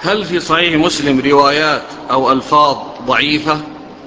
هل في صحيح مسلم روايات أو ألفاظ ضعيفة؟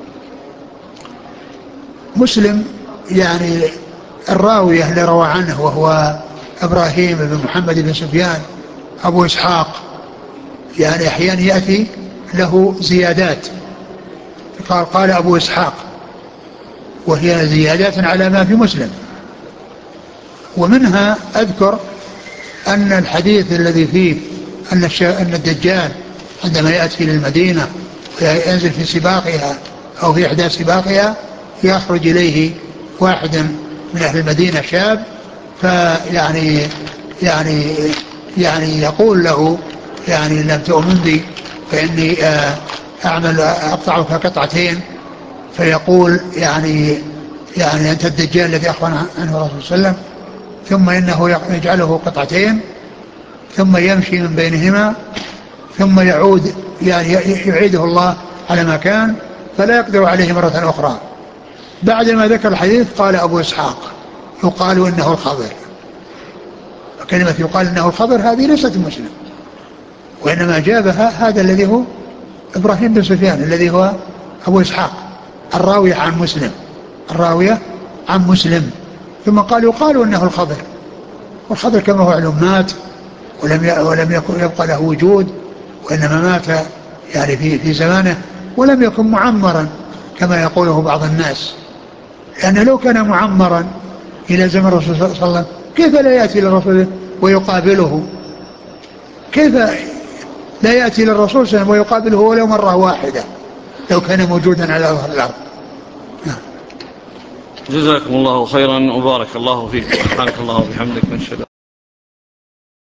مسلم يعني الراوية اللي روى عنه وهو إبراهيم بن محمد بن سفيان أبو إسحاق، يعني أحيانا يأتي له زيادات، قال أبو إسحاق، وهي زيادات على ما في مسلم. ومنها أذكر أن الحديث الذي فيه أن الدجال عندما يأتي للمدينة وينزل في سباقها أو في إحدى سباقها يخرج إليه واحد من أهل المدينة شاب، فيعني يعني يعني يقول له يعني لم تؤمن بي فإني أقطعك قطعتين، فيقول يعني أنت الدجال الذي أخبر عنه الرسول صلى الله عليه وسلم، ثم إنه يجعله قطعتين ثم يمشي من بينهما ثم يعود، يعني يعيده الله على ما كان فلا يقدر عليه مرة أخرى. بعدما ذكر الحديث قال أبو إسحاق يقال إنه الخضر. كلمة يقال إنه الخضر هذه ليست مسلم، وإنما جابها هذا الذي هو إبراهيم بن سفيان الذي هو أبو إسحاق الراوية عن مسلم، الراوية عن مسلم. ثم قال يقال إنه الخضر، والخضر كما هو علم مات ولم يكن يبقى له وجود، وإنما مات يعني في زمانه ولم يكن معمرا كما يقوله بعض الناس، لأنه لو كان معمرا إلى زمن الرسول صلى الله عليه وسلم كيف لا يأتي للرسول ويقابله؟ كيف لا يأتي للرسول صلى الله عليه وسلم ويقابله ولو مرة واحدة لو كان موجودا على ظهر الأرض؟ جزاكم الله خيرا وبارك الله فيكم. سبحانك الله وبحمدك نشهد